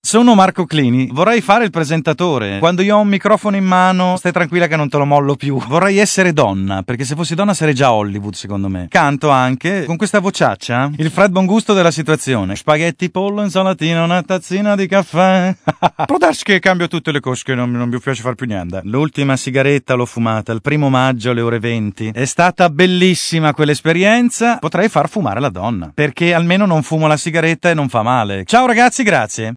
Sono Marco Clini, vorrei fare il presentatore. Quando io ho un microfono in mano, stai tranquilla che non te lo mollo più. Vorrei essere donna, perché se fossi donna sarei già Hollywood, secondo me. Canto anche, con questa vociaccia, il Fred Bongusto della situazione. Spaghetti, pollo, insalatina, una tazzina di caffè. Può darsi che cambio tutte le cose, che non mi piace far più niente. L'ultima sigaretta l'ho fumata il 1 maggio alle ore 20. È stata bellissima quell'esperienza. Potrei far fumare la donna, perché almeno non fumo la sigaretta e non fa male. Ciao ragazzi, grazie.